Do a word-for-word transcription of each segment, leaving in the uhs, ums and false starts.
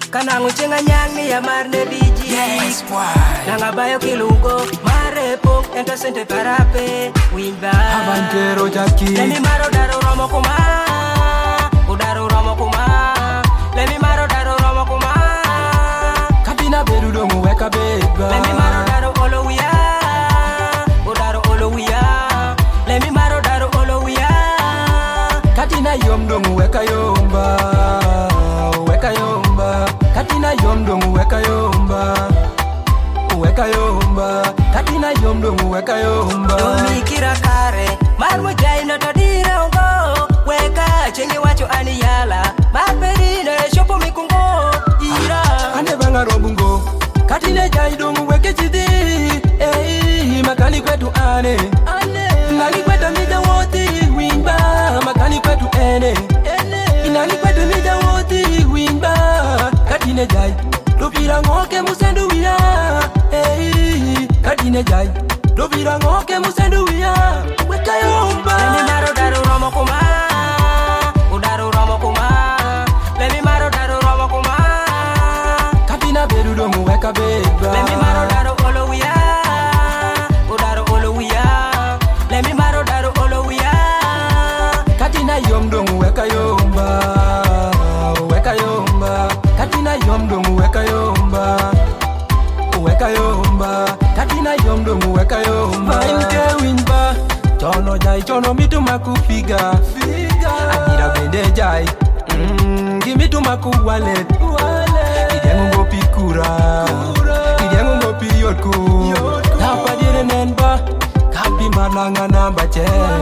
Kanangu chenga nyang ni ya marne biji. Yes, boy. Nanga bayo kilugo marepo enta sente parape winba. Avantero Jackie. Let me maro daro romo kuma. Udaro romo kuma. Let me maro daro romo kuma. Katina beru do mu weka beba. Let me maro daro olowiya. Udaro olowiya. Let me maro daro olowiya. Katina yom do mu weka yomba. Weka yomba. Katina yom do mu weka yomba. Weka yomba. Katina yom do mu weka yomba. Domi kira kare. Marmo jai no tadira ungo. Weka chenye wacho aniyala. Marperine shopo mikungo. Ira. Ane banga robungo. Katina jai do mu weke chidi. Eh, makali kwetu ane. Ane. Ngali kwetu mida woti wingba. Makali kwetu ene. Ene. Inali kwetu mida woti wingba. Katina jai. Dopira ngoke musendu wia. Eh, Katina jai. Dopira ngoke musendu wia. Weka yomba. Let me maro daro romo kuma. Udaro romo kuma. Let me maro daro romo kuma. Katina beru do mu weka beba. Let me maro daro olowiya. Udaro olowiya. Let me maro daro olowiya. Katina yom do mu weka yomba. Weka yomba. Katina yom do mu weka yomba. Weka yomba. Katina yom do mu weka yomba. Inke winba. Chono jai chono mitu makufiga. Figa. Adira bende jai. Mm, gimitu maku wallet. Wallet. Idengu ngo pikura. Kura. Idengu ngo piyotku. Napa dire nenba. Kapi marlanga namba che.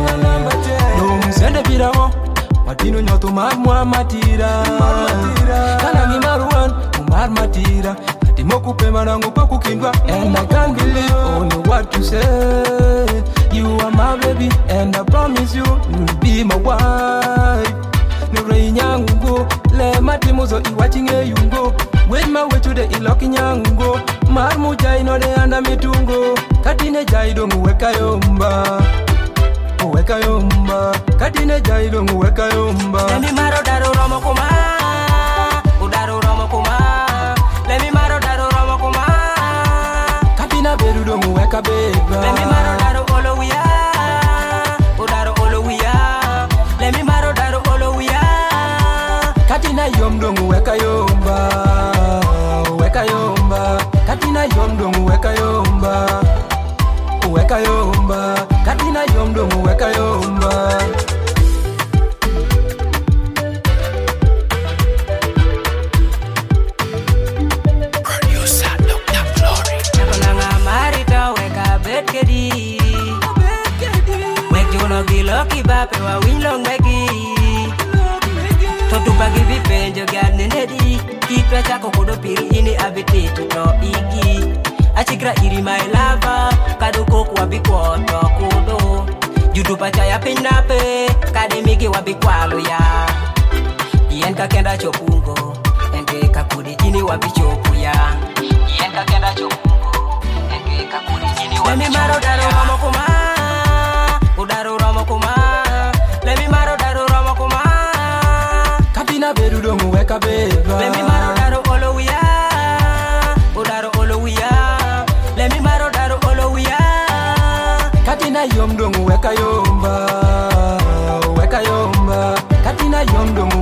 No musende birawo. Matino nyoto marmwa matira. Kanangi maruan. Umar matira. Moku pe marangu pa kukindwa. And I can't believe only what you say. You are my baby and I promise you you'll be my wife. No rain yango le matimuzo iwachinge yungo. With my way to the iloki nyango. Marmu jai no de anda mitungo. Katine jai do mu weka yomba. Weka yomba. Katine jai do mu weka yomba. Let me maro daro romo kuma. Udaro romo kuma. Let me maro daro romo kuma. Katina beru do mu weka beba. Let me maro daro olowiya. Udaro olowiya. Let me maro daro olowiya. Katina yom do mu weka yomba. Weka yomba. Katina yom do mu weka yomba. Weka yomba. Katina yom do mu weka yomba. Lucky bape wa winlong megi. Totu bagi vipenjo gane nedi. Kitwa chako kodo piri ini abiti tuto iki. Achikra iri my lover. Kado koku wabikwa to kudo. Judu pachaya pinape. Kade miki wabikwalo ya. Yen kakenda chopungo. Enge kakudi ini wabichopu ya. Yen kakenda chopungo. Enge kakudi ini wabichopu ya. Let me maro daro romo kuma. Udaro romo kuma. Let me maro daro romo kuma. Katina beru do mu weka beba. Let me maro daro olowiya. Udaro olowiya. Let me maro daro olowiya. Katina yom do mu weka yomba. Weka yomba. Katina yom do mu